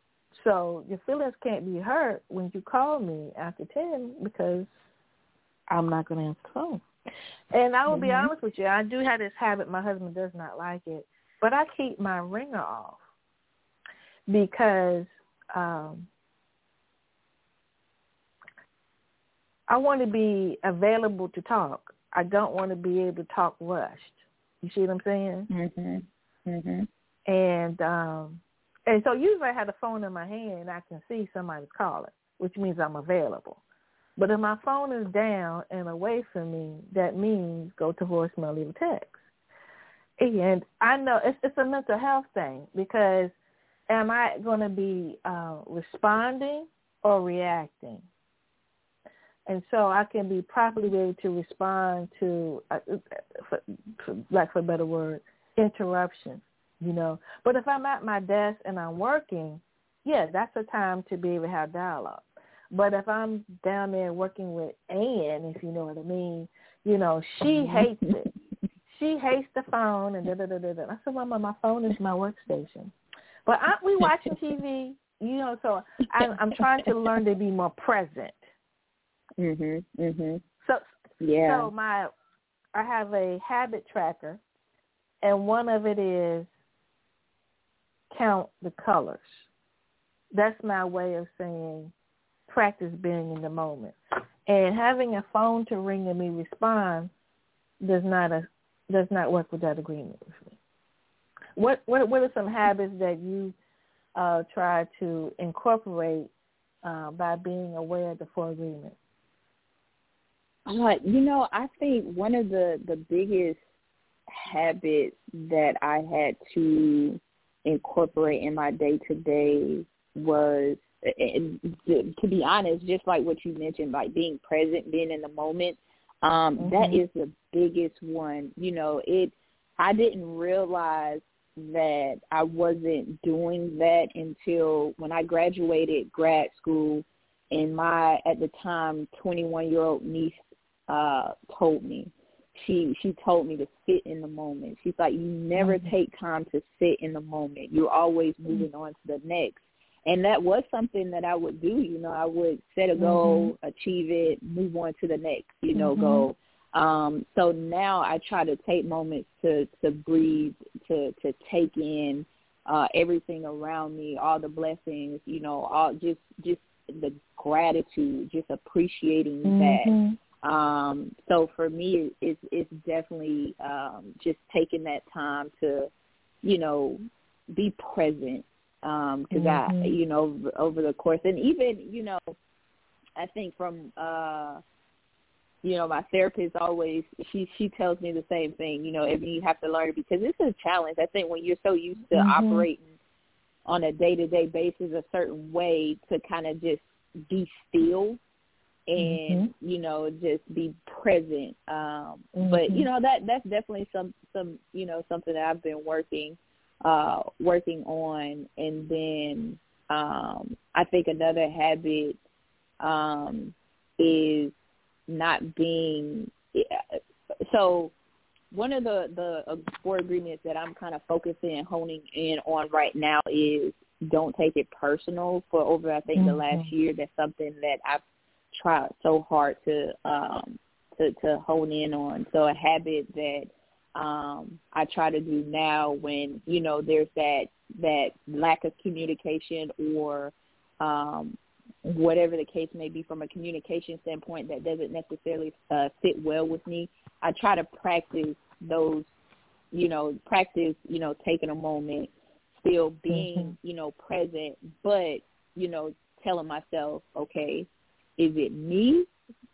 So your feelings can't be hurt when you call me after ten because I'm not going to answer the phone. And I will mm-hmm. be honest with you, I do have this habit. My husband does not like it, but I keep my ringer off because um, I want to be available to talk. I don't want to be able to talk rushed. You see what I'm saying? Mm-hmm. Mm-hmm. And um, and so usually I have the phone in my hand and I can see somebody's calling, which means I'm available. But if my phone is down and away from me, that means go to voicemail, leave a text. And I know it's, it's a mental health thing because am I going to be uh, responding or reacting? And so I can be properly able to respond to, uh, for, for, like for a better word, interruption, you know. But if I'm at my desk and I'm working, yeah, that's a time to be able to have dialogue. But if I'm down there working with Ann, if you know what I mean, you know, she hates it. She hates the phone and da-da-da-da-da. I said, Mama, my phone is my workstation. But aren't we watching T V? You know, so I'm, I'm trying to learn to be more present. Mhm. Mhm. So yeah. So my, I have a habit tracker, and one of it is count the colors. That's my way of saying practice being in the moment. And having a phone to ring and me respond does not a, does not work with that agreement with me. What what what are some habits that you uh, try to incorporate uh, by being aware of the four agreements? Uh, you know, I think one of the, the biggest habits that I had to incorporate in my day-to-day was, and to, to be honest, just like what you mentioned, like being present, being in the moment, um, mm-hmm. that is the biggest one. You know, it. I didn't realize that I wasn't doing that until when I graduated grad school, and my, at the time, twenty-one-year-old niece uh, told me. She she told me to sit in the moment. She's like, you never mm-hmm. take time to sit in the moment. You're always moving mm-hmm. on to the next. And that was something that I would do. You know, I would set a goal, mm-hmm. achieve it, move on to the next, you know, mm-hmm. goal. Um, so now I try to take moments to, to breathe, to, to take in uh, everything around me, all the blessings, you know, all just just the gratitude, just appreciating mm-hmm. that. Um, so for me, it's, it's definitely um, just taking that time to, you know, be present. Um, cause mm-hmm. I, you know, over the course, and even, you know, I think from, uh, you know, my therapist always, she, she tells me the same thing, you know, every, you have to learn because it's a challenge. I think when you're so used to mm-hmm. operating on a day-to-day basis a certain way to kind of just be still and, mm-hmm. you know, just be present. Um, mm-hmm. But, you know, that that's definitely some, some, you know, something that I've been working uh, working on. And then um, I think another habit um, is not being – so one of the, the four agreements that I'm kind of focusing and honing in on right now is don't take it personal. For over, I think, mm-hmm. the last year, that's something that I've tried so hard to um, to, to hone in on. So a habit that um, I try to do now when, you know, there's that, that lack of communication or um, whatever the case may be from a communication standpoint that doesn't necessarily uh, sit well with me, I try to practice those, you know, practice, you know, taking a moment, still being, mm-hmm. you know, present, but, you know, telling myself, okay, is it me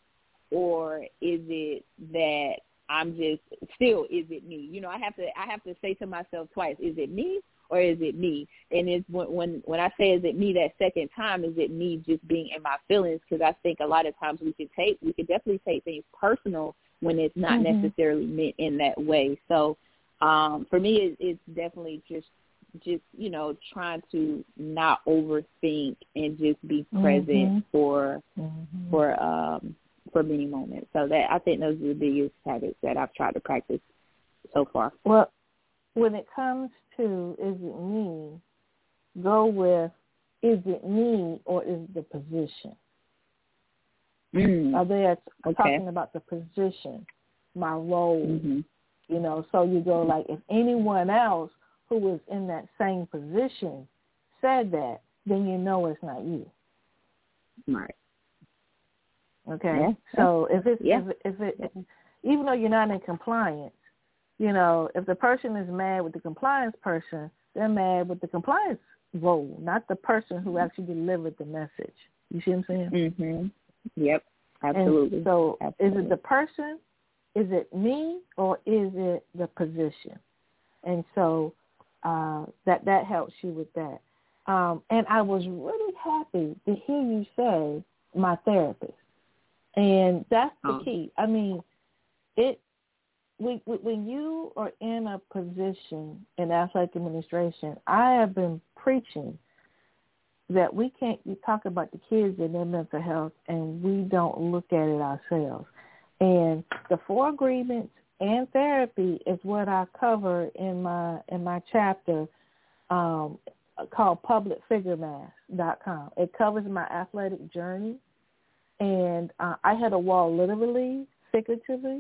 or is it that I'm just still, is it me? You know, I have to, I have to say to myself twice, is it me or is it me? And it's when, when, when I say, is it me that second time, is it me just being in my feelings? Because I think a lot of times we can take, we can definitely take things personal when it's not mm-hmm. necessarily meant in that way. So um, for me, it, it's definitely just, just, you know, trying to not overthink and just be present mm-hmm. for, mm-hmm. for, um, for many moments. So that, I think those are the biggest habits that I've tried to practice so far. Well, when it comes to is it me, go with is it me or is it the position? Mm. Are they are okay. talking about the position, my role? Mm-hmm. You know, so you go like, if anyone else who was in that same position said that, then you know it's not you. Right. Okay. Yeah. So if it's yeah. if, if it if, even though you're not in compliance, you know, if the person is mad with the compliance person, they're mad with the compliance role, not the person who actually delivered the message. You see what I'm saying? Mhm. Yep. Absolutely. And so Absolutely. is it the person? Is it me, or is it the position? And so uh, that that helps you with that. Um, and I was really happy to hear you say my therapist. And that's the oh. key. I mean, it we, we, when you are in a position in athletic administration, I have been preaching that we can't we talk about the kids and their mental health, and we don't look at it ourselves. And the four agreements and therapy is what I cover in my in my chapter um, called public figure mass dot com. It covers my athletic journey, and uh, I had a wall literally, figuratively.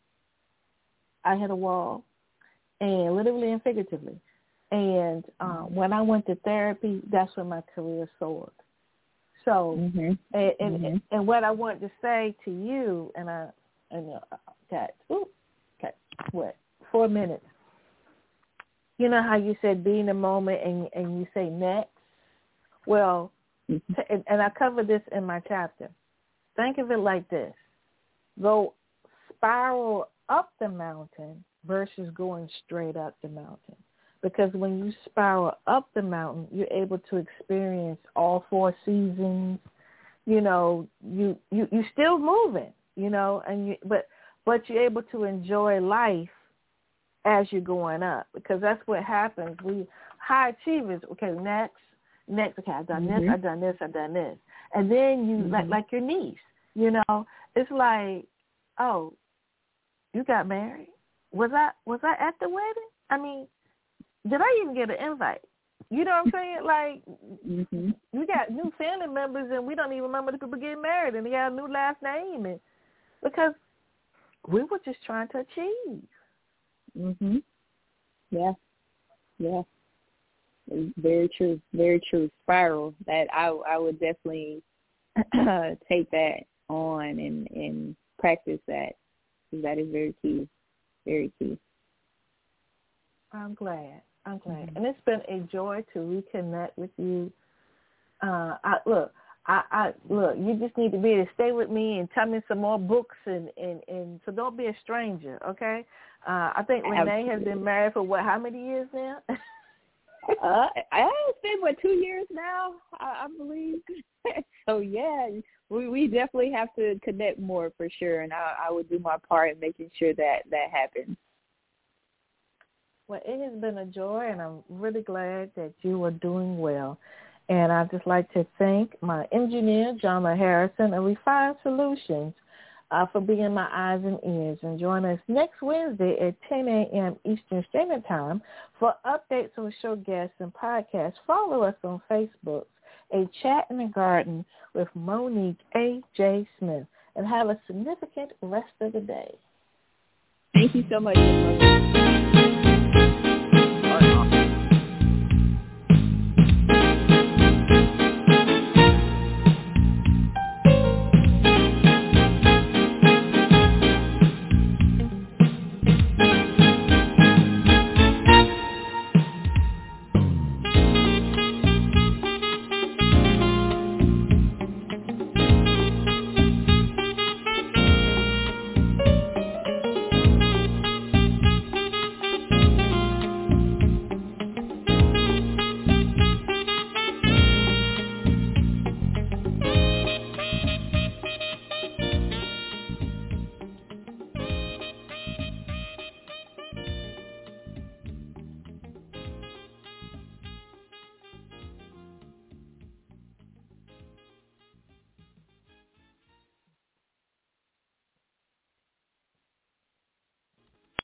I had a wall, and literally and figuratively. And uh, when I went to therapy, that's when my career soared. So, mm-hmm. and, and, mm-hmm. and what I want to say to you, and I, and uh, got, ooh, got what, four minutes. You know how you said be in the moment and and you say next? Well, mm-hmm. t- and, and I cover this in my chapter. Think of it like this. Go spiral up the mountain versus going straight up the mountain. Because when you spiral up the mountain, you're able to experience all four seasons. You know, you you you still moving. You know, and you but but you're able to enjoy life as you're going up, because that's what happens. We high achievers. Okay, next, next. Okay, I've done mm-hmm. this. I've done this. I've done this. And then you mm-hmm. like like your niece. You know, it's like, oh, you got married? Was I was I at the wedding? I mean, did I even get an invite? You know what I'm saying? Like, mm-hmm. we got new family members, and we don't even remember the people getting married, and they got a new last name, and because we were just trying to achieve. Mhm. Yeah. Yeah. Very true. Very true. Spiral. That I I would definitely take that on and and practice that. That is very key. Very key. I'm glad. I'm glad. Mm-hmm. And it's been a joy to reconnect with you. Uh, I, look, I, I look. You just need to be able to stay with me and tell me some more books, and, and, and so don't be a stranger, okay? Uh, I think Renee Absolutely. has been married for what? How many years now? uh, it's been what two years now, I, I believe. So yeah, we we definitely have to connect more for sure, and I, I would do my part in making sure that that happens. Well, it has been a joy, and I'm really glad that you are doing well. And I'd just like to thank my engineer, John Harrison, of Refined Solutions, uh, for being my eyes and ears. And join us next Wednesday at ten a.m. Eastern Standard Time for updates on show guests and podcasts. Follow us on Facebook, A Chat in the Garden with Monique A J. Smith. And have a significant rest of the day. Thank you so much, Monique.